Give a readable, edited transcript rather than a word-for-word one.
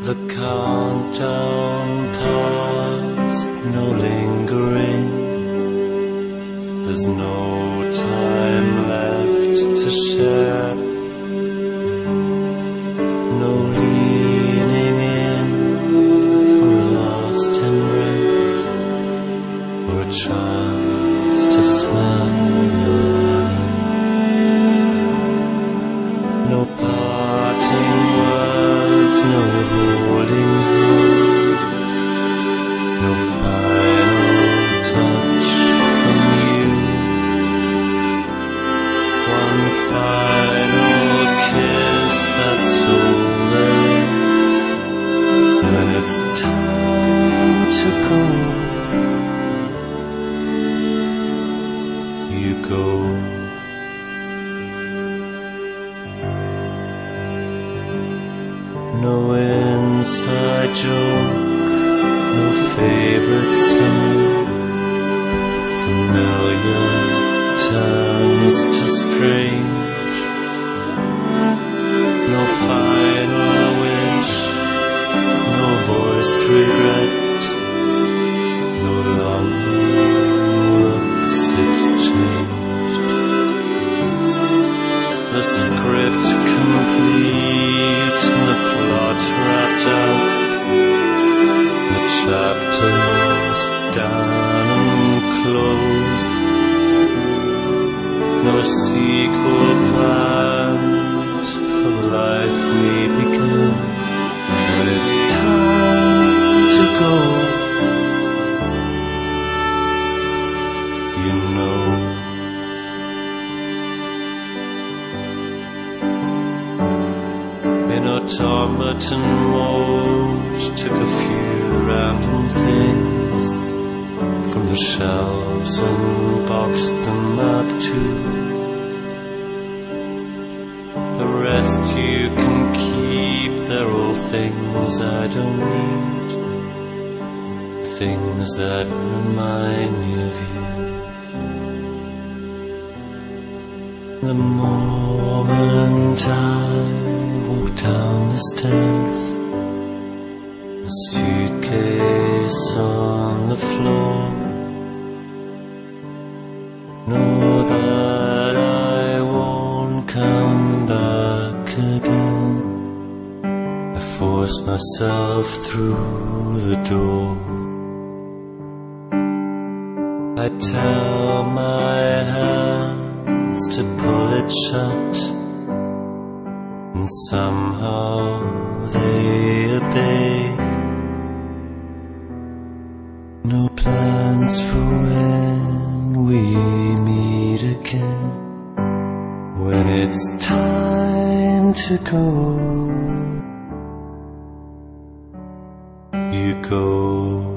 The countdown past, no lingering. There's no time left to share. No leaning in for a last embrace, or a chance to smell your hair. No parting words, no holding hands, no final touch from you. One final kiss, that's all there is. When it's time to go, you go. No inside joke, no favorite song. Familiar turns to strange. No final wish, no voiced regret, no long looks exchanged. The script complete, the plot wrapped up, the chapters done and closed. No sequel planned for the life we began. When it's time to go, you know. In automaton mode, took a few random things from the shelves and boxed them up too. The rest you can keep, they're all things I don't need, things that remind me of you. The moment I walk down the stairs, a suitcase on the floor, know that I won't come back again. I force myself through the door. I tell my hands to pull it shut, and somehow they obey. No plans for when we meet again. When it's time to go, you go.